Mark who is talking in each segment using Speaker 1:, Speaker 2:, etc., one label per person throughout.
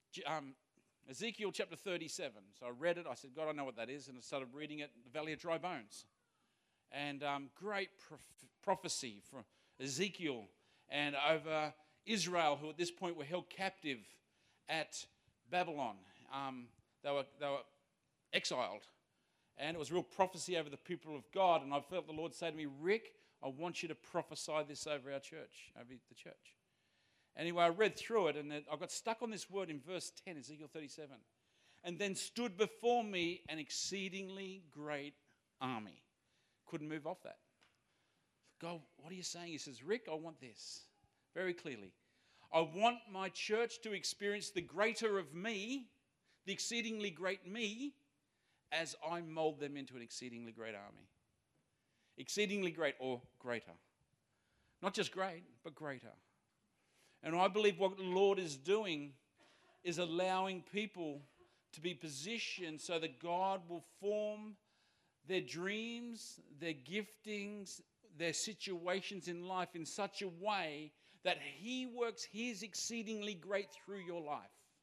Speaker 1: Ezekiel chapter 37. So I read it. I said, God, I know what that is. And I started reading it, the Valley of Dry Bones. And great prophecy from Ezekiel and over Israel, who at this point were held captive at Babylon. They were exiled. And it was real prophecy over the people of God. And I felt the Lord say to me, Rick, I want you to prophesy this over our church, over the church. Anyway, I read through it, and I got stuck on this word in verse 10, Ezekiel 37. And then stood before me an exceedingly great army. Couldn't move off that. God, what are you saying? He says, Rick, I want this very clearly. I want my church to experience the greater of me, the exceedingly great me, as I mold them into an exceedingly great army. Exceedingly great or greater. Not just great, but greater. And I believe what the Lord is doing is allowing people to be positioned so that God will form their dreams, their giftings, their situations in life in such a way that He works His exceedingly great through your life.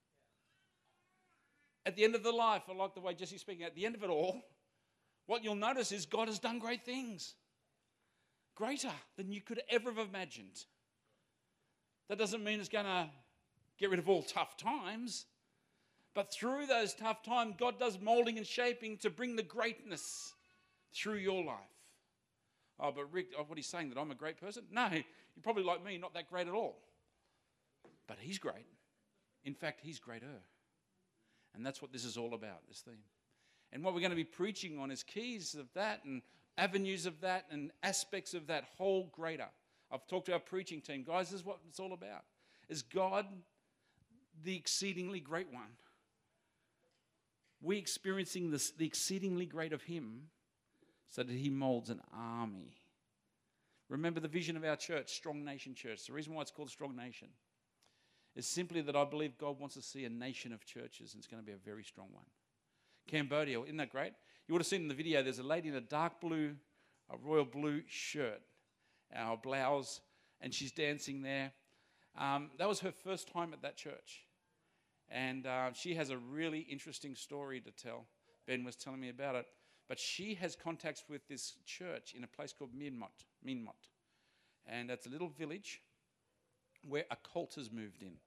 Speaker 1: At the end of the life, I like the way Jesse's speaking, at the end of it all, what you'll notice is God has done great things. Greater than you could ever have imagined. That doesn't mean it's going to get rid of all tough times. But through those tough times, God does molding and shaping to bring the greatness through your life. Oh, but Rick, what he's saying, that I'm a great person? No, you're probably like me, not that great at all. But He's great. In fact, He's greater. And that's what this is all about, this theme. And what we're going to be preaching on is keys of that and avenues of that and aspects of that whole greater. I've talked to our preaching team. Guys, this is what it's all about. Is God the exceedingly great one? We experiencing the exceedingly great of Him so that He molds an army. Remember the vision of our church, Strong Nation Church. The reason why it's called Strong Nation is simply that I believe God wants to see a nation of churches, and it's going to be a very strong one. Cambodia, isn't that great? You would have seen in the video, there's a lady in a dark blue, a royal blue shirt, our blouse, and she's dancing there. That was her first time at that church. And she has a really interesting story to tell. Ben was telling me about it. But she has contacts with this church in a place called Minmot. And it's a little village where a cult has moved in.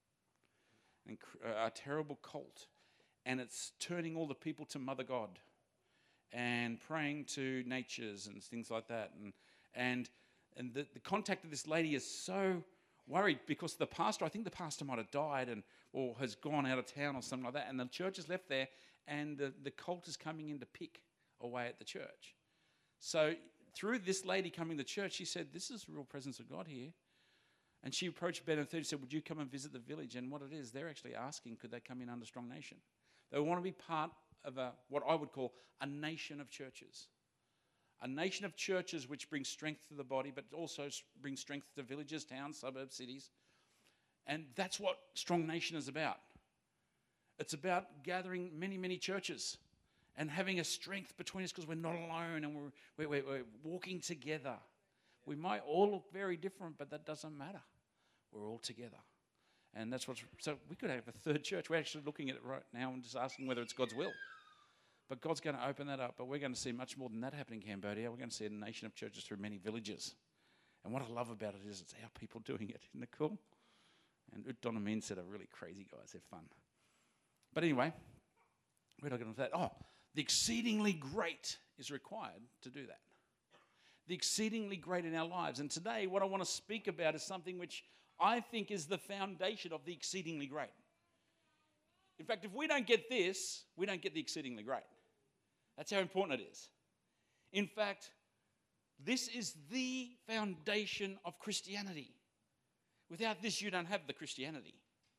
Speaker 1: A terrible cult. And it's turning all the people to Mother God and praying to natures and things like that. And the contact of this lady is so worried because the pastor, I think the pastor might have died or has gone out of town or something like that, and the church is left there, and the cult is coming in to pick away at the church. So through this lady coming to church, she said, this is the real presence of God here. And she approached Ben and said, would you come and visit the village? And what it is, they're actually asking, could they come in under Strong Nation? They want to be part of what I would call a nation of churches. A nation of churches which brings strength to the body, but also brings strength to villages, towns, suburbs, cities. And that's what Strong Nation is about. It's about gathering many, many churches and having a strength between us because we're not alone and we're walking together. We might all look very different, but that doesn't matter. We're all together. And that's so we could have a third church. We're actually looking at it right now and just asking whether it's God's will. But God's going to open that up. But we're going to see much more than that happen in Cambodia. We're going to see a nation of churches through many villages. And what I love about it is it's our people doing it. Isn't it cool? And Don Amin said, are really crazy guys. They're fun. But anyway, where did I get onto that? Oh, the exceedingly great is required to do that. The exceedingly great in our lives. And today, what I want to speak about is something which I think is the foundation of the exceedingly great. In fact, if we don't get this, we don't get the exceedingly great. That's how important it is. In fact, this is the foundation of Christianity. Without this, you don't have the Christianity.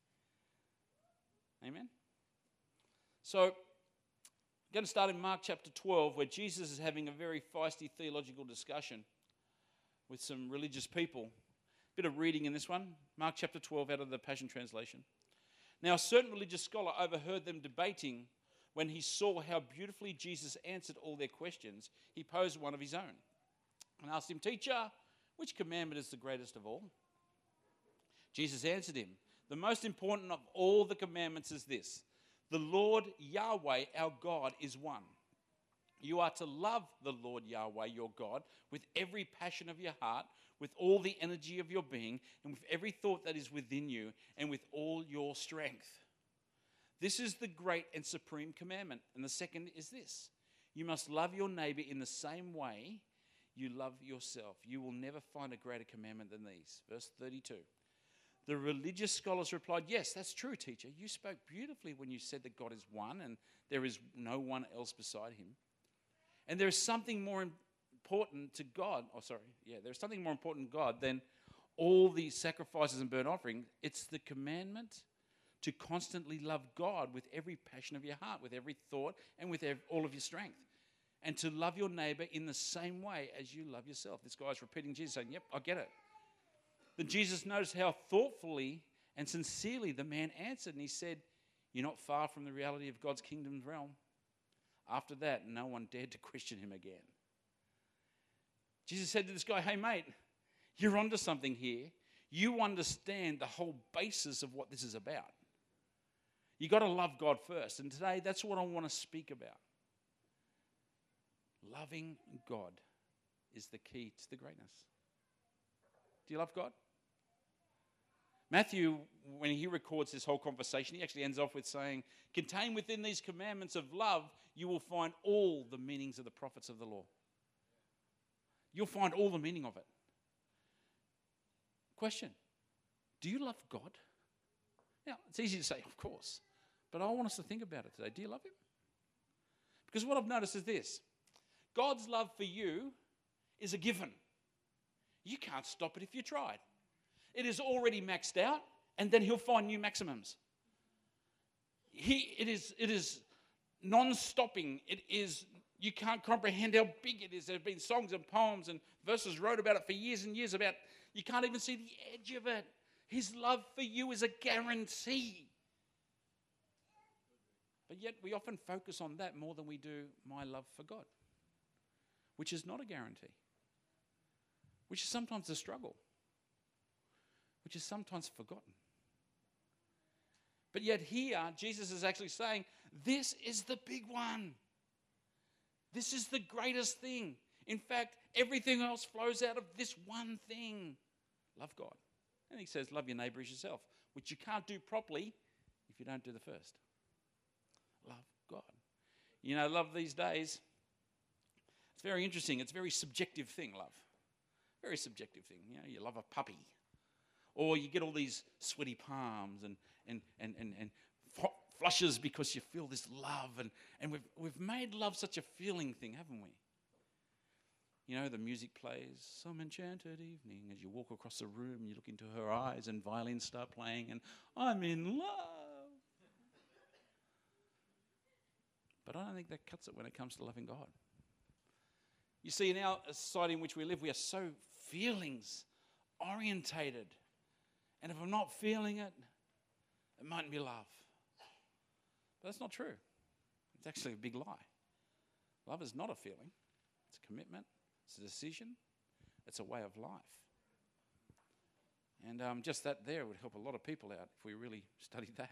Speaker 1: Amen? So, I'm going to start in Mark chapter 12, where Jesus is having a very feisty theological discussion with some religious people. Bit of reading in this one. Mark chapter 12 out of the Passion Translation. Now, a certain religious scholar overheard them debating. When he saw how beautifully Jesus answered all their questions, he posed one of his own and asked him, Teacher, which commandment is the greatest of all? Jesus answered him, The most important of all the commandments is this: the Lord Yahweh, our God, is one. You are to love the Lord Yahweh, your God, with every passion of your heart, with all the energy of your being, and with every thought that is within you, and with all your strength. This is the great and supreme commandment. And the second is this: you must love your neighbor in the same way you love yourself. You will never find a greater commandment than these. Verse 32. The religious scholars replied, yes, that's true, teacher. You spoke beautifully when you said that God is one and there is no one else beside him. And there is something more important to God. There's something more important to God than all these sacrifices and burnt offerings. It's the commandment to constantly love God with every passion of your heart, with every thought, and with all of your strength. And to love your neighbor in the same way as you love yourself. This guy's repeating Jesus, saying, yep, I get it. Then Jesus noticed how thoughtfully and sincerely the man answered, and he said, you're not far from the reality of God's kingdom's realm. After that, no one dared to question him again. Jesus said to this guy, hey, mate, you're onto something here. You understand the whole basis of what this is about. You got to love God first. And today, that's what I want to speak about. Loving God is the key to the greatness. Do you love God? Matthew, when he records this whole conversation, he actually ends off with saying, contained within these commandments of love, you will find all the meanings of the prophets of the law. You'll find all the meaning of it. Question, do you love God? Now, it's easy to say, of course, but I want us to think about it today. Do you love him? Because what I've noticed is this: God's love for you is a given. You can't stop it if you tried. It is already maxed out, and then he'll find new maximums. It is non-stopping. It is, you can't comprehend how big it is. There have been songs and poems and verses wrote about it for years and years about, you can't even see the edge of it. His love for you is a guarantee. But yet we often focus on that more than we do my love for God, which is not a guarantee, which is sometimes a struggle, which is sometimes forgotten. But yet here, Jesus is actually saying, this is the big one. This is the greatest thing. In fact, everything else flows out of this one thing. Love God. And he says, love your neighbor as yourself, which you can't do properly if you don't do the first. Love God. You know, love these days, it's very interesting. It's a very subjective thing, love. Very subjective thing. You know, you love a puppy. Or you get all these sweaty palms and flushes because you feel this love. And we've made love such a feeling thing, haven't we? You know, the music plays, some enchanted evening, as you walk across the room, you look into her eyes and violins start playing and I'm in love. But I don't think that cuts it when it comes to loving God. You see, in our society in which we live, we are so feelings orientated. And if I'm not feeling it, it mightn't be love. But that's not true. It's actually a big lie. Love is not a feeling. It's a commitment. It's a decision. It's a way of life. And just that there would help a lot of people out if we really studied that.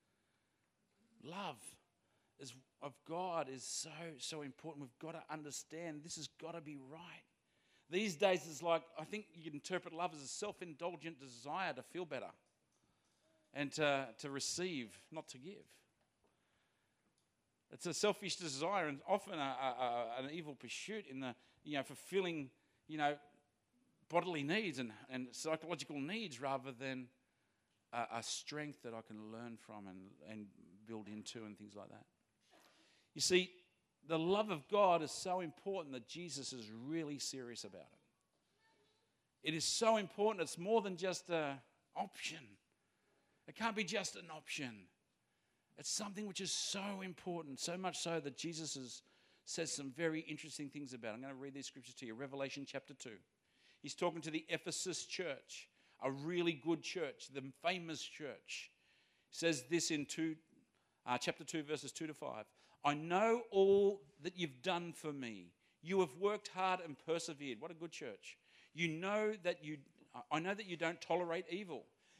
Speaker 1: Love of God is so important. We've got to understand this has got to be right. These days it's like, I think you can interpret love as a self-indulgent desire to feel better and to receive, not to give. It's a selfish desire and often an evil pursuit in the, fulfilling, bodily needs and psychological needs rather than a strength that I can learn from and build into and things like that. You see, the love of God is so important that Jesus is really serious about it. It is so important. It's more than just an option. It can't be just an option. It's something which is so important, so much so that Jesus says some very interesting things about it. I'm going to read these scriptures to you. Revelation chapter 2. He's talking to the Ephesus church, a really good church, the famous church. He says this in chapter 2, verses 2 to 5. I know all that you've done for me. You have worked hard and persevered. What a good church. I know that you don't tolerate evil.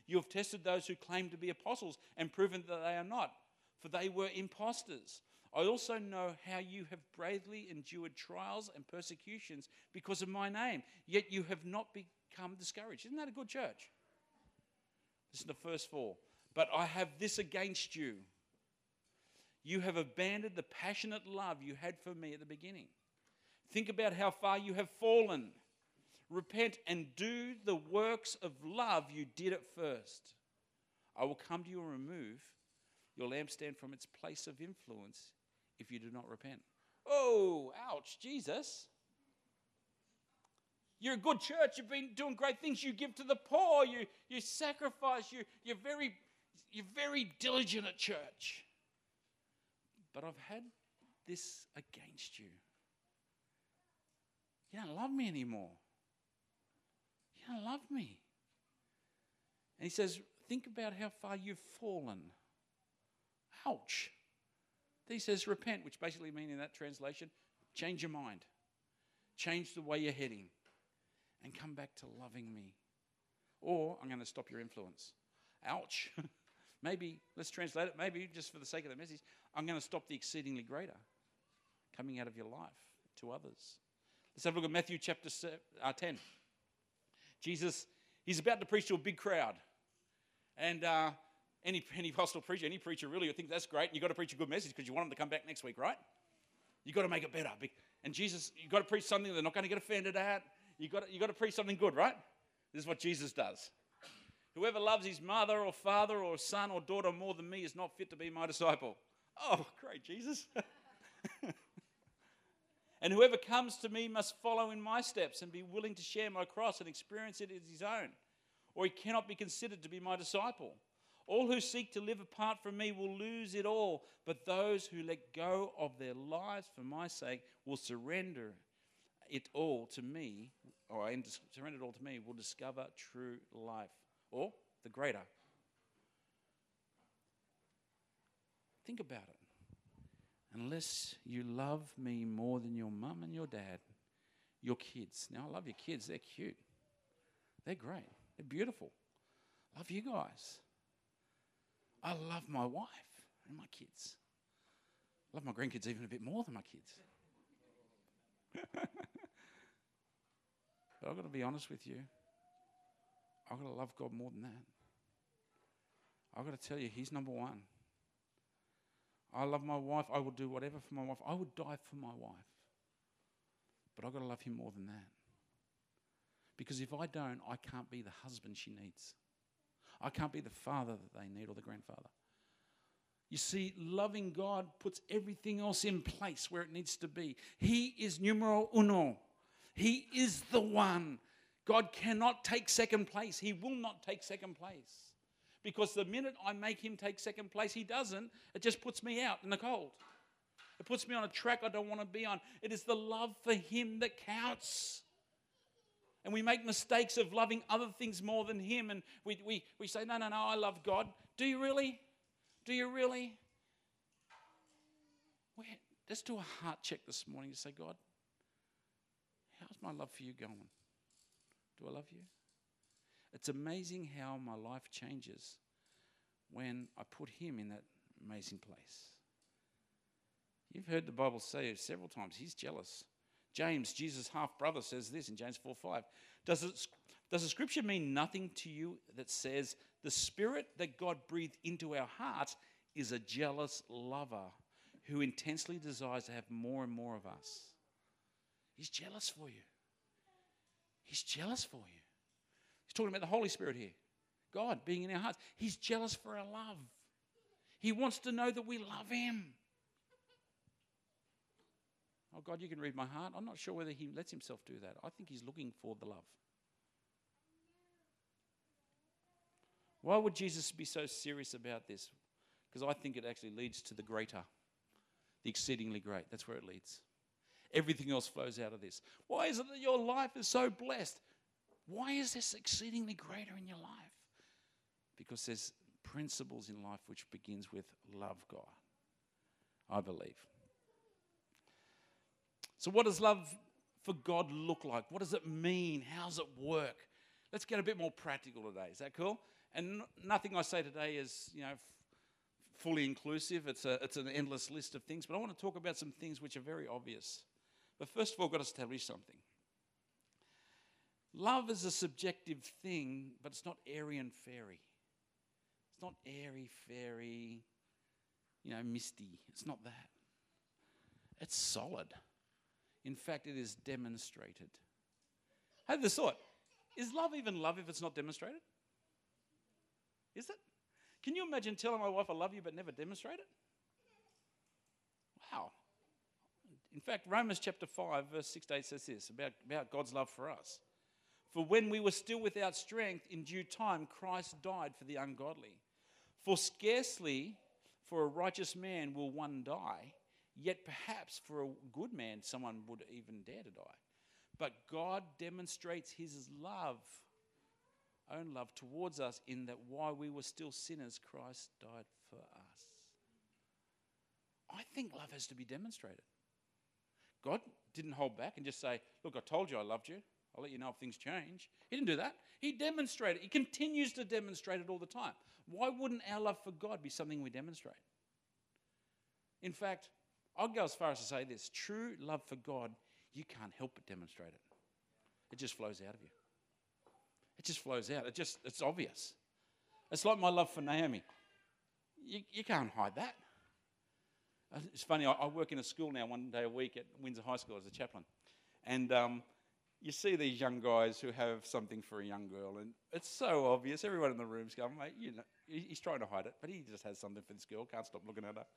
Speaker 1: You have tested those who claim to be apostles and proven that they are not, for they were impostors. I also know how you have bravely endured trials and persecutions because of my name, yet you have not become discouraged. Isn't that a good church? Listen to verse 4. But I have this against you. You have abandoned the passionate love you had for me at the beginning. Think about how far you have fallen. Repent and do the works of love you did at first. I will come to you and remove your lampstand from its place of influence if you do not repent. Oh, ouch, Jesus. You're a good church. You've been doing great things. You give to the poor. You sacrifice. You're very diligent at church. But I've had this against you. You don't love me anymore. You don't love me. And he says, think about how far you've fallen. Ouch. Then he says, repent, which basically means in that translation, change your mind. Change the way you're heading. And come back to loving me. Or I'm going to stop your influence. Ouch. Maybe, let's translate it, maybe just for the sake of the message, I'm going to stop the exceedingly greater coming out of your life to others. Let's have a look at Matthew chapter 10. Jesus, he's about to preach to a big crowd. And any Pentecostal preacher, any preacher really would think that's great. And you've got to preach a good message because you want them to come back next week, right? You've got to make it better. And Jesus, you've got to preach something they're not going to get offended at. You've got to preach something good, right? This is what Jesus does. Whoever loves his mother or father or son or daughter more than me is not fit to be my disciple. Oh, great, Jesus. And whoever comes to me must follow in my steps and be willing to share my cross and experience it as his own, or he cannot be considered to be my disciple. All who seek to live apart from me will lose it all, but those who let go of their lives for my sake will surrender it all to me, surrender it all to me, will discover true life, or the greater. Think about it. Unless you love me more than your mum and your dad, your kids. Now, I love your kids. They're cute. They're great. They're beautiful. Love you guys. I love my wife and my kids. I love my grandkids even a bit more than my kids. But I've got to be honest with you. I've got to love God more than that. I've got to tell you, he's number one. I love my wife. I will do whatever for my wife. I would die for my wife. But I've got to love him more than that. Because if I don't, I can't be the husband she needs. I can't be the father that they need or the grandfather. You see, loving God puts everything else in place where it needs to be. He is numero uno. He is the one. God cannot take second place. He will not take second place. Because the minute I make him take second place, he doesn't. It just puts me out in the cold. It puts me on a track I don't want to be on. It is the love for him that counts. And we make mistakes of loving other things more than him. And we say, no, I love God. Do you really? Do you really? Let's do a heart check this morning to say, God, how's my love for you going? Do I love you? It's amazing how my life changes when I put him in that amazing place. You've heard the Bible say several times, he's jealous. James, Jesus' half-brother, says this in James 4:5. Does the scripture mean nothing to you that says the spirit that God breathed into our hearts is a jealous lover who intensely desires to have more and more of us? He's jealous for you. He's jealous for you. He's talking about the Holy Spirit here. God being in our hearts. He's jealous for our love. He wants to know that we love him. Oh, God, you can read my heart. I'm not sure whether he lets himself do that. I think he's looking for the love. Why would Jesus be so serious about this? Because I think it actually leads to the greater, the exceedingly great. That's where it leads. Everything else flows out of this. Why is it that your life is so blessed? Why is this exceedingly greater in your life? Because there's principles in life which begins with love God, I believe. So what does love for God look like? What does it mean? How does it work? Let's get a bit more practical today. Is that cool? And nothing I say today is, fully inclusive. It's an endless list of things. But I want to talk about some things which are very obvious. But first of all, I've got to establish something. Love is a subjective thing, but it's not airy and fairy. It's not airy, fairy, misty. It's not that. It's solid. In fact, it is demonstrated. Have this thought. Is love even love if it's not demonstrated? Is it? Can you imagine telling my wife I love you but never demonstrate it? Wow. In fact, Romans chapter 5, verse 6 to 8 says this about God's love for us. For when we were still without strength, in due time Christ died for the ungodly. For scarcely for a righteous man will one die, yet perhaps for a good man someone would even dare to die. But God demonstrates his own love towards us in that while we were still sinners, Christ died for us. I think love has to be demonstrated. God didn't hold back and just say, look, I told you I loved you. I'll let you know if things change. He didn't do that. He demonstrated. He continues to demonstrate it all the time. Why wouldn't our love for God be something we demonstrate? In fact, I'll go as far as to say this. True love for God, you can't help but demonstrate it. It just flows out of you. It just flows out. It's obvious. It's like my love for Naomi. You can't hide that. It's funny, I work in a school now 1 day a week at Windsor High School as a chaplain. And you see these young guys who have something for a young girl, and it's so obvious. Everyone in the room's going, mate, he's trying to hide it, but he just has something for this girl, can't stop looking at her.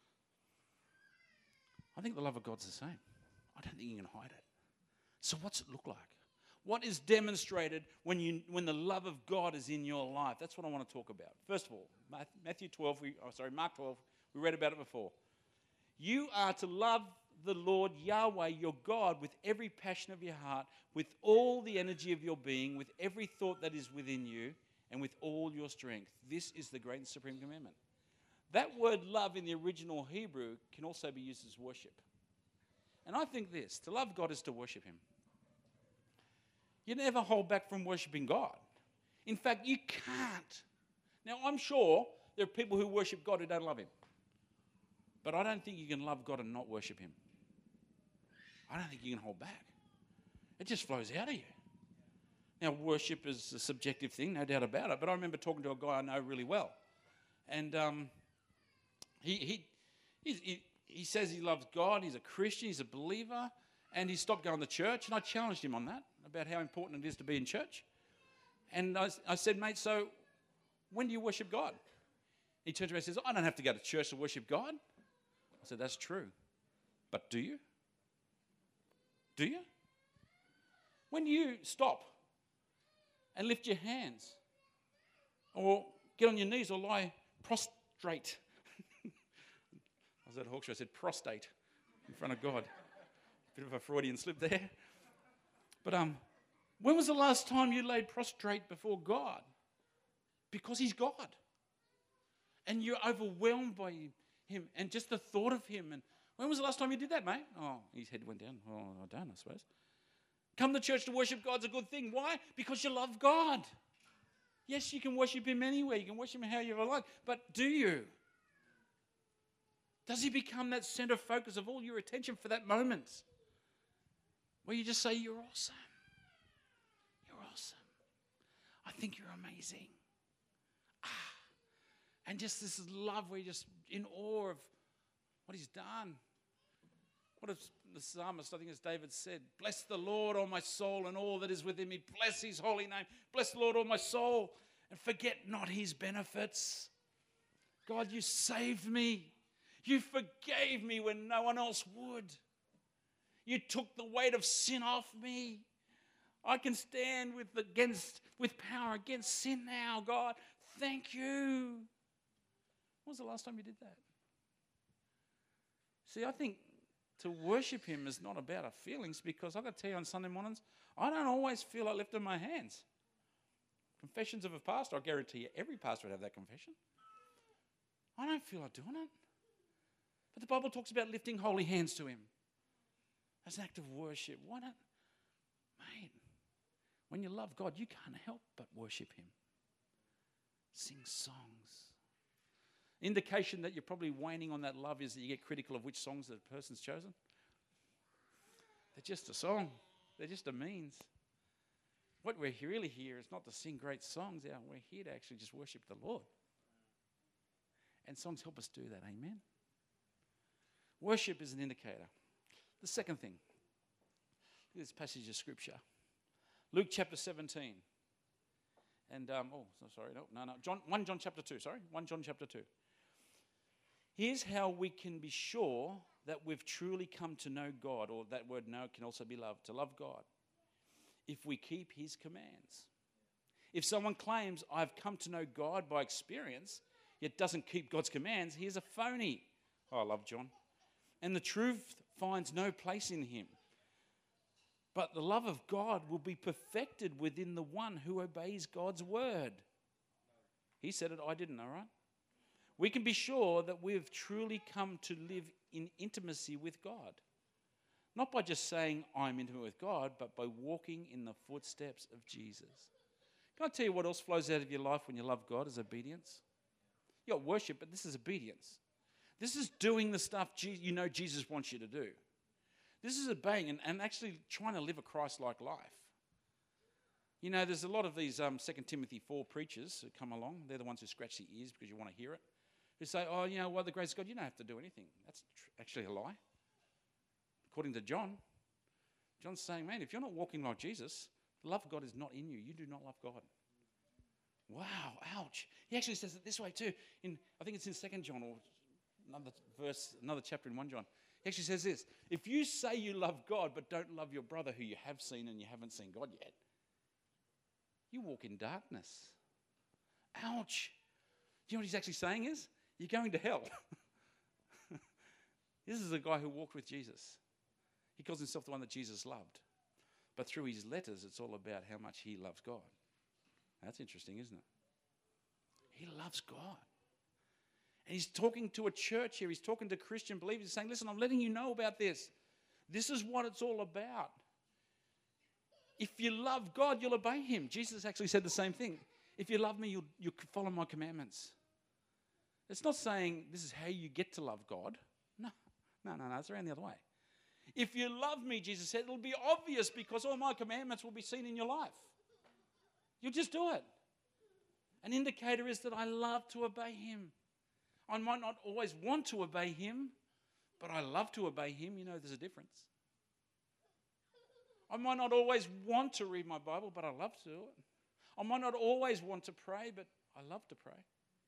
Speaker 1: I think the love of God's the same. I don't think you can hide it. So what's it look like? What is demonstrated when the love of God is in your life? That's what I want to talk about. First of all, Mark 12, we read about it before. You are to love the Lord Yahweh, your God, with every passion of your heart, with all the energy of your being, with every thought that is within you, and with all your strength. This is the great and supreme commandment. That word love in the original Hebrew can also be used as worship. And I think this, to love God is to worship him. You never hold back from worshiping God. In fact, you can't. Now, I'm sure there are people who worship God who don't love him. But I don't think you can love God and not worship him. I don't think you can hold back. It just flows out of you. Now, worship is a subjective thing, no doubt about it. But I remember talking to a guy I know really well. And he says he loves God, he's a Christian, he's a believer, and he stopped going to church. And I challenged him on that, about how important it is to be in church. And I said, mate, so when do you worship God? He turns around and says, I don't have to go to church to worship God. I said, that's true. But do you? Do you? When you stop and lift your hands or get on your knees or lie prostrate. I was at Hawkesbury, I said prostate in front of God. Bit of a Freudian slip there. But when was the last time you laid prostrate before God? Because he's God. And you're overwhelmed by him and just the thought of him. And when was the last time you did that, mate? Oh, his head went down. Oh, I don't, I suppose. Come to church to worship God's a good thing. Why? Because you love God. Yes, you can worship him anywhere. You can worship him how you like. But do you? Does he become that center focus of all your attention for that moment? Where you just say, you're awesome. You're awesome. I think you're amazing. And just this love where you're just in awe of what he's done. What if the psalmist, I think as David said, bless the Lord, O my soul, and all that is within me. Bless his holy name. Bless the Lord, O my soul, and forget not his benefits. God, you saved me. You forgave me when no one else would. You took the weight of sin off me. I can stand with power against sin now, God. Thank you. When was the last time you did that? See, I think to worship him is not about our feelings, because I've got to tell you, on Sunday mornings, I don't always feel like lifting my hands. Confessions of a pastor, I guarantee you every pastor would have that confession. I don't feel like doing it. But the Bible talks about lifting holy hands to him as an act of worship. Why not? Mate, when you love God, you can't help but worship him. Sing songs. Indication that you're probably waning on that love is that you get critical of which songs that person's chosen. They're just a song. They're just a means. What we're really here is not to sing great songs. We're here to actually just worship the Lord. And songs help us do that. Amen. Worship is an indicator. The second thing, look at this passage of Scripture. Luke chapter 17. And, 1 John chapter 2, 1 John chapter 2. Here's how we can be sure that we've truly come to know God, or that word know can also be love, to love God, if we keep his commands. If someone claims, I've come to know God by experience, yet doesn't keep God's commands, he is a phony. Oh, I love John. And the truth finds no place in him. But the love of God will be perfected within the one who obeys God's word. He said it, I didn't, all right? We can be sure that we've truly come to live in intimacy with God. Not by just saying, I'm intimate with God, but by walking in the footsteps of Jesus. Can I tell you what else flows out of your life when you love God is obedience? You got worship, but this is obedience. This is doing the stuff you know Jesus wants you to do. This is obeying and actually trying to live a Christ-like life. You know, there's a lot of these 2 Timothy 4 preachers who come along. They're the ones who scratch the ears because you want to hear it. Who say, oh, you know, by the grace of God, you don't have to do anything. That's actually a lie. According to John, John's saying, man, if you're not walking like Jesus, the love of God is not in you. You do not love God. Wow, ouch. He actually says it this way too. I think it's in 2 John or another chapter in 1 John. He actually says this. If you say you love God but don't love your brother who you have seen and you haven't seen God yet, you walk in darkness. Ouch. Do you know what he's actually saying is? You're going to hell. This is a guy who walked with Jesus. He calls himself the one that Jesus loved. But through his letters, it's all about how much he loves God. That's interesting, isn't it? He loves God. And he's talking to a church here. He's talking to Christian believers. He's saying, listen, I'm letting you know about this. This is what it's all about. If you love God, you'll obey him. Jesus actually said the same thing. If you love me, you'll follow my commandments. It's not saying this is how you get to love God. No, it's around the other way. If you love me, Jesus said, it'll be obvious because all my commandments will be seen in your life. You'll just do it. An indicator is that I love to obey him. I might not always want to obey him, but I love to obey him. You know, there's a difference. I might not always want to read my Bible, but I love to do it. I might not always want to pray, but I love to pray.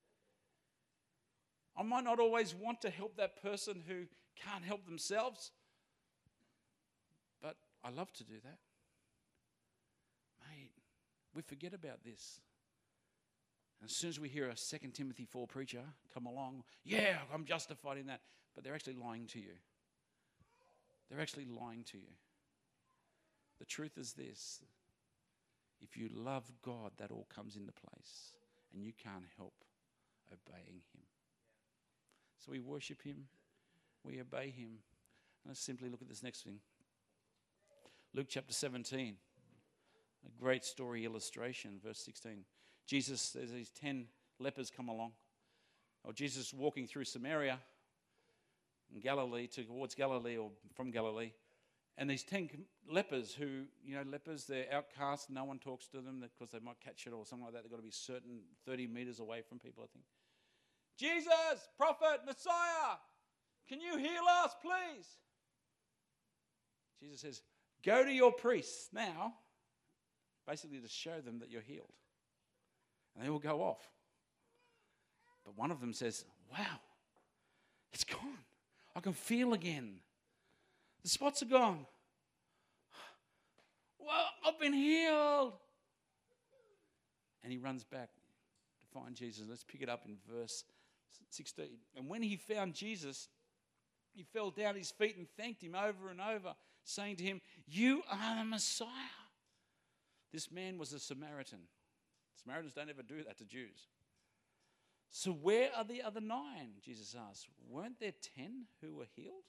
Speaker 1: I might not always want to help that person who can't help themselves, but I love to do that. Mate, we forget about this. And as soon as we hear a 2 Timothy 4 preacher come along, yeah, I'm justified in that, but they're actually lying to you. They're actually lying to you. The truth is this. If you love God, that all comes into place, and you can't help obeying him. So we worship him, we obey him. Let's simply look at this next thing. Luke chapter 17, a great story illustration, verse 16. Jesus, there's these 10 lepers come along. Or Jesus walking through Samaria in Galilee towards Galilee or from Galilee. And these 10 lepers who, you know, lepers, they're outcast. No one talks to them because they might catch it or something like that. They've got to be certain 30 meters away from people, I think. Jesus, prophet, Messiah, can you heal us, please? Jesus says, go to your priests now, basically to show them that you're healed. And they all go off. But one of them says, wow, it's gone. I can feel again. The spots are gone. Well, I've been healed. And he runs back to find Jesus. Let's pick it up in verse 16. And when he found Jesus, he fell down at his feet and thanked him over and over, saying to him, you are the Messiah. This man was a Samaritan. Samaritans don't ever do that to Jews. So where are the other 9? Jesus asked. Weren't there 10 who were healed?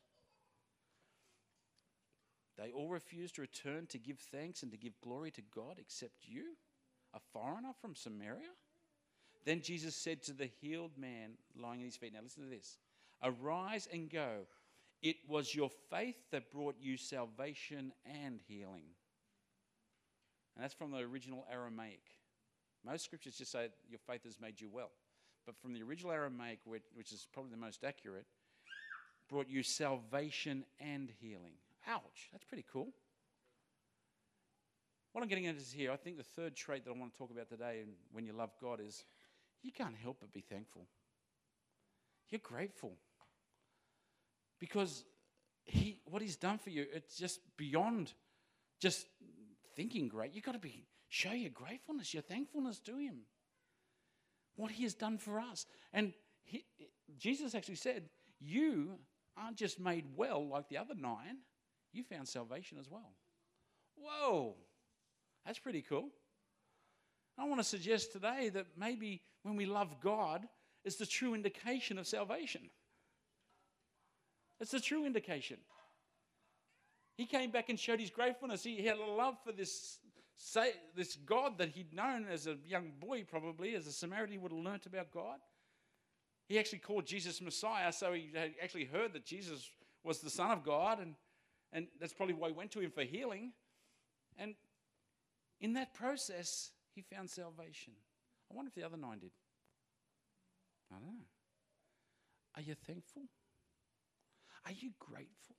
Speaker 1: They all refused to return to give thanks and to give glory to God except you, a foreigner from Samaria. Then Jesus said to the healed man lying at his feet, now listen to this, arise and go. It was your faith that brought you salvation and healing. And that's from the original Aramaic. Most scriptures just say your faith has made you well. But from the original Aramaic, which is probably the most accurate, brought you salvation and healing. Ouch, that's pretty cool. What I'm getting at is here, I think the third trait that I want to talk about today when you love God is you can't help but be thankful. You're grateful. Because what he's done for you, it's just beyond just thinking great. You've got to show your gratefulness, your thankfulness to him. What he has done for us. And Jesus actually said, you aren't just made well like the other 9. You found salvation as well. Whoa, that's pretty cool. I want to suggest today that maybe when we love God, it's the true indication of salvation. It's the true indication. He came back and showed his gratefulness. He had a love for this God that he'd known as a young boy, probably, as a Samaritan. He would have learnt about God. He actually called Jesus Messiah, so he had actually heard that Jesus was the Son of God, and that's probably why he went to him for healing. And in that process, he found salvation. I wonder if the other 9 did. I don't know. Are you thankful? Are you grateful?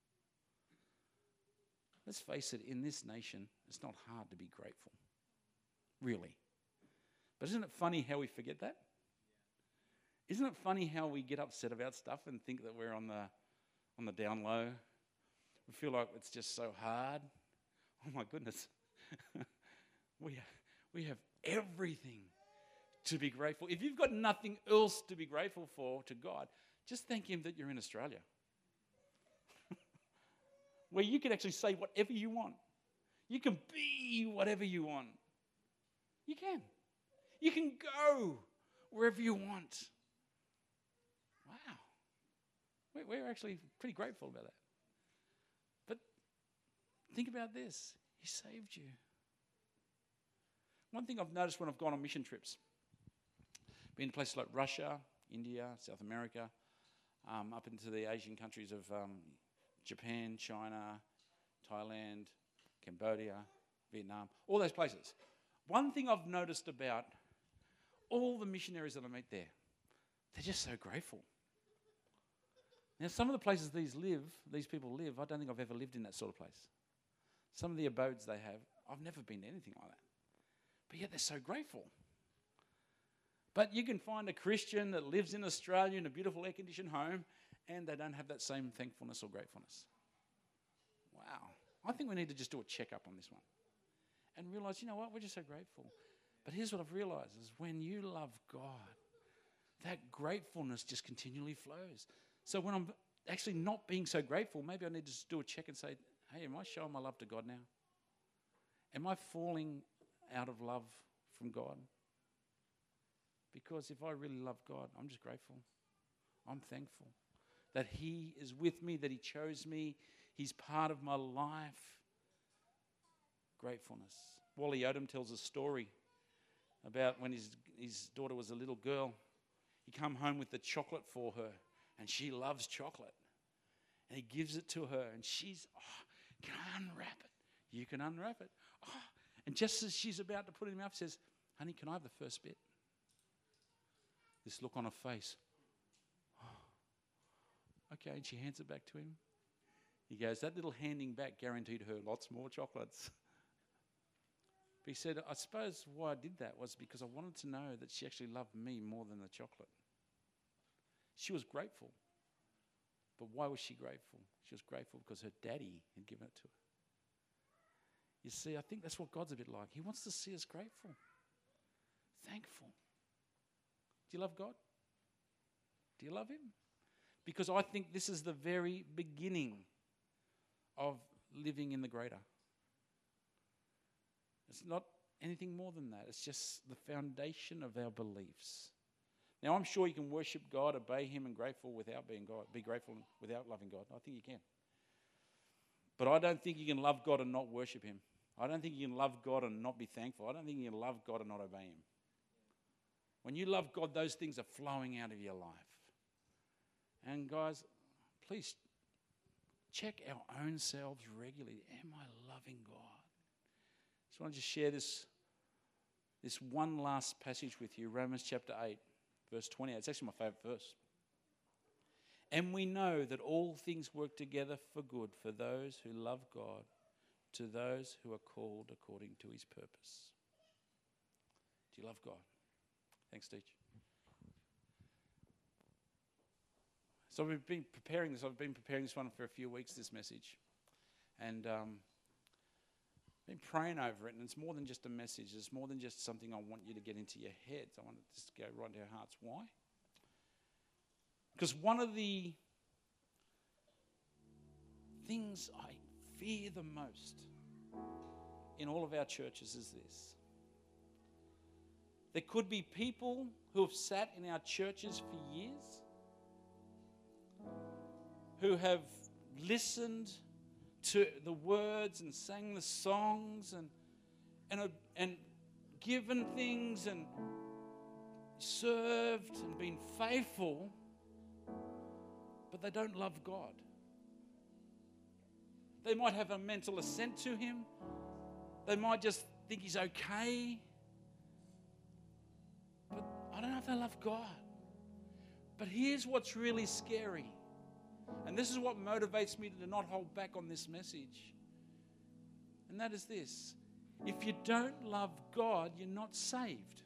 Speaker 1: Let's face it, in this nation, it's not hard to be grateful. Really. But isn't it funny how we forget that? Isn't it funny how we get upset about stuff and think that we're on the down low? We feel like it's just so hard. Oh my goodness. We have everything to be grateful. If you've got nothing else to be grateful for to God, just thank him that you're in Australia. Where you can actually say whatever you want. You can be whatever you want. You can. You can go wherever you want. Wow. We're actually pretty grateful about that. But think about this. He saved you. One thing I've noticed when I've gone on mission trips, been to places like Russia, India, South America, up into the Asian countries of Japan, China, Thailand, Cambodia, Vietnam, all those places. One thing I've noticed about all the missionaries that I meet there, they're just so grateful. Now, some of the places these people live, I don't think I've ever lived in that sort of place. Some of the abodes they have, I've never been to anything like that. But yet they're so grateful. But you can find a Christian that lives in Australia in a beautiful air-conditioned home, and they don't have that same thankfulness or gratefulness. Wow. I think we need to just do a check-up on this one and realize, you know what, we're just so grateful. But here's what I've realized is when you love God, that gratefulness just continually flows. So when I'm actually not being so grateful, maybe I need to just do a check and say, hey, am I showing my love to God now? Am I falling out of love from God? Because if I really love God, I'm just grateful. I'm thankful that he is with me, that he chose me. He's part of my life. Gratefulness. Wally Odom tells a story about when his daughter was a little girl. He come home with the chocolate for her, and she loves chocolate. And he gives it to her, and she's, can I unwrap it? You can unwrap it. And just as she's about to put it in her mouth, says, honey, can I have the first bit? This look on her face. Okay, and she hands it back to him. He goes, that little handing back guaranteed her lots more chocolates. But he said, I suppose why I did that was because I wanted to know that she actually loved me more than the chocolate. She was grateful. But why was she grateful? She was grateful because her daddy had given it to her. You see, I think that's what God's a bit like. He wants to see us grateful, thankful. Do you love God? Do you love him? Because I think this is the very beginning of living in the greater. It's not anything more than that. It's just the foundation of our beliefs. Now, I'm sure you can worship God, obey him, and grateful without being God. Be grateful without loving God. I think you can. But I don't think you can love God and not worship him. I don't think you can love God and not be thankful. I don't think you can love God and not obey him. When you love God, those things are flowing out of your life. And guys, please check our own selves regularly. Am I loving God? I just want to just share this one last passage with you, Romans chapter 8, verse 28. It's actually my favourite verse. And we know that all things work together for good for those who love God, to those who are called according to his purpose. Do you love God? Thanks, Teach. So we've been preparing this. I've been preparing this one for a few weeks, this message. And been praying over it. And it's more than just a message. It's more than just something I want you to get into your heads. I want it to just go right into your hearts. Why? Because one of the things I fear the most in all of our churches is this. There could be people who have sat in our churches for years, who have listened to the words and sang the songs and given things and served and been faithful, but they don't love God. They might have a mental assent to him. They might just think he's okay. But I don't know if they love God. But here's what's really scary. And this is what motivates me to not hold back on this message. And that is this. If you don't love God, you're not saved.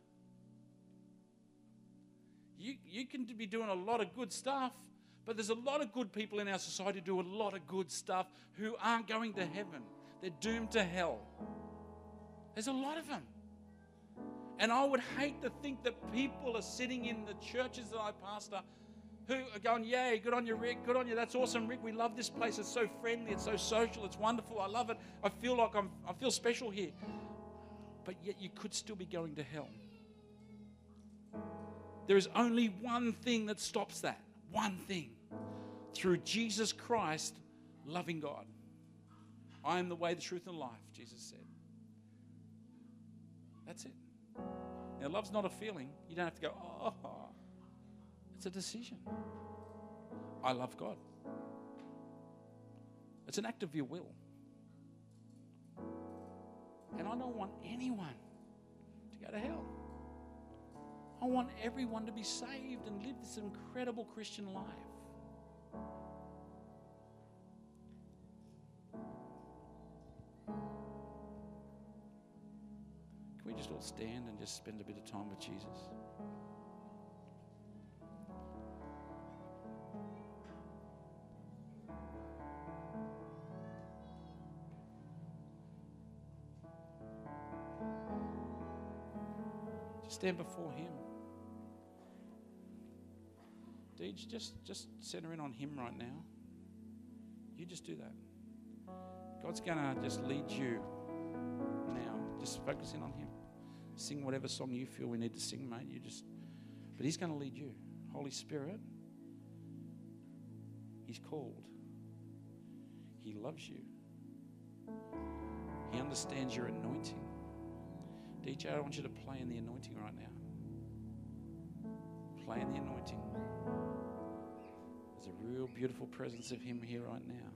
Speaker 1: You can be doing a lot of good stuff, but there's a lot of good people in our society who do a lot of good stuff who aren't going to heaven. They're doomed to hell. There's a lot of them. And I would hate to think that people are sitting in the churches that I pastor who are going, yay, good on you, Rick, good on you, that's awesome, Rick, we love this place, it's so friendly, it's so social, it's wonderful, I love it, I feel special here. But yet you could still be going to hell. There is only one thing that stops that. One thing. Through Jesus Christ loving God. I am the way, the truth, and life, Jesus said. That's it. Now, love's not a feeling. You don't have to go, oh. It's a decision. I love God. It's an act of your will. And I don't want anyone to go to hell. I want everyone to be saved and live this incredible Christian life. Can we just all stand and just spend a bit of time with Jesus? Stand before him. Deej, just center in on him right now. You just do that. God's going to just lead you now. Just focus in on him. Sing whatever song you feel we need to sing, mate. But he's going to lead you. Holy Spirit, he's called. He loves you. He understands your anointing. DJ, I want you to play in the anointing right now. Play in the anointing. There's a real beautiful presence of him here right now.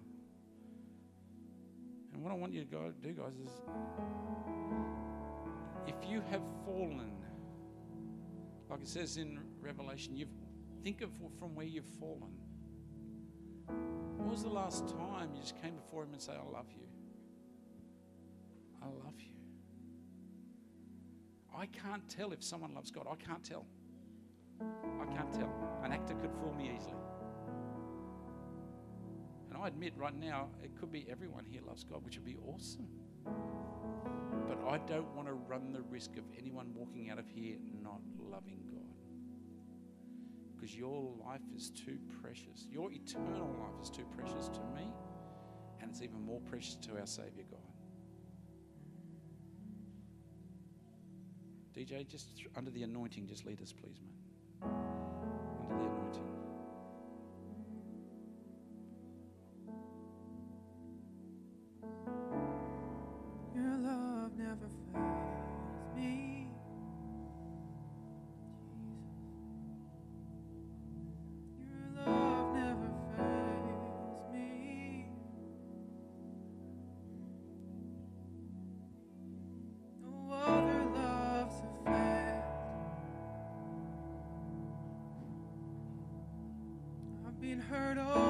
Speaker 1: And what I want you to do, guys, is if you have fallen, like it says in Revelation, think of from where you've fallen. When was the last time you just came before him and say, I love you? I love you. I can't tell if someone loves God. I can't tell. I can't tell. An actor could fool me easily. And I admit right now, it could be everyone here loves God, which would be awesome. But I don't want to run the risk of anyone walking out of here not loving God. Because your life is too precious. Your eternal life is too precious to me. And it's even more precious to our Savior God. DJ, just under the anointing, just lead us, please, mate. Under the anointing.
Speaker 2: Your love never fails me, been hurt. Oh,